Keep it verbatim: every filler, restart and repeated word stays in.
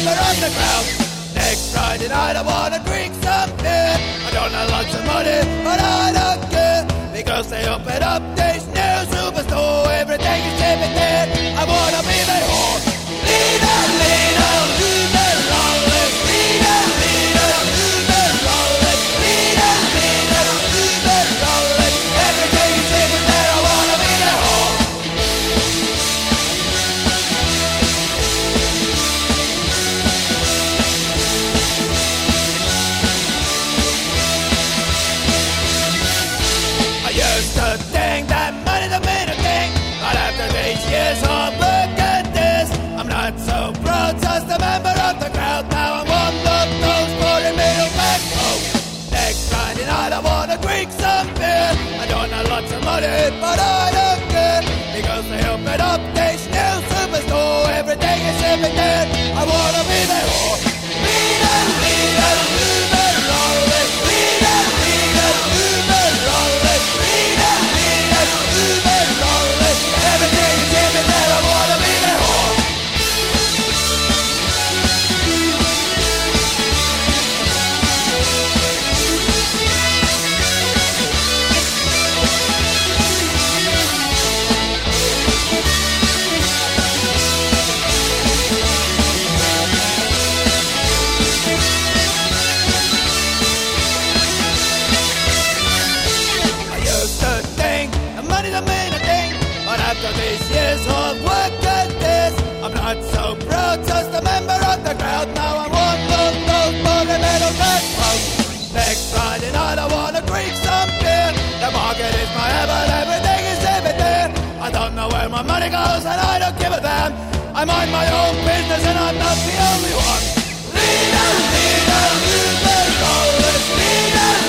member of the crowd. Next Friday night I wanna drink some beer. I don't have lots of money, but I don't care, because they open up this new superstore. Everything is cheap in there. I wanna be the whore. Leader, leader, leader, lawless. Leader, leader, leader, lawless. Leader, leader, leader, lawless. Everything is cheap in there. I wanna be the whore. I used to think that money's a mean thing, but after these years of work at this, I'm not so proud, just a member of the crowd. Now I'm one of those poor middle back home. Next Friday night I wanna drink some beer. I don't have lots of money, but I don't care, because they open up this new superstore. Everything is cheap in there. I wanna be the whore. Leader, leader, leader, lawless. Leader, leader, leader, lawless. Leader, leader, leader, lawless. Everything is cheap in there. I wanna be the whore. I used to think that money's a mean thing, but after these years of work at this, I'm not so proud, just a member of the crowd. Now I'm one of those boogie middle back folks. Next Friday night I wanna drink some beer. The market is my heaven, everything is cheap in there. I don't know where my money goes and I don't give a damn. I mind my own business and I'm not the only one. Leader, leader, leader, lawless. Leader,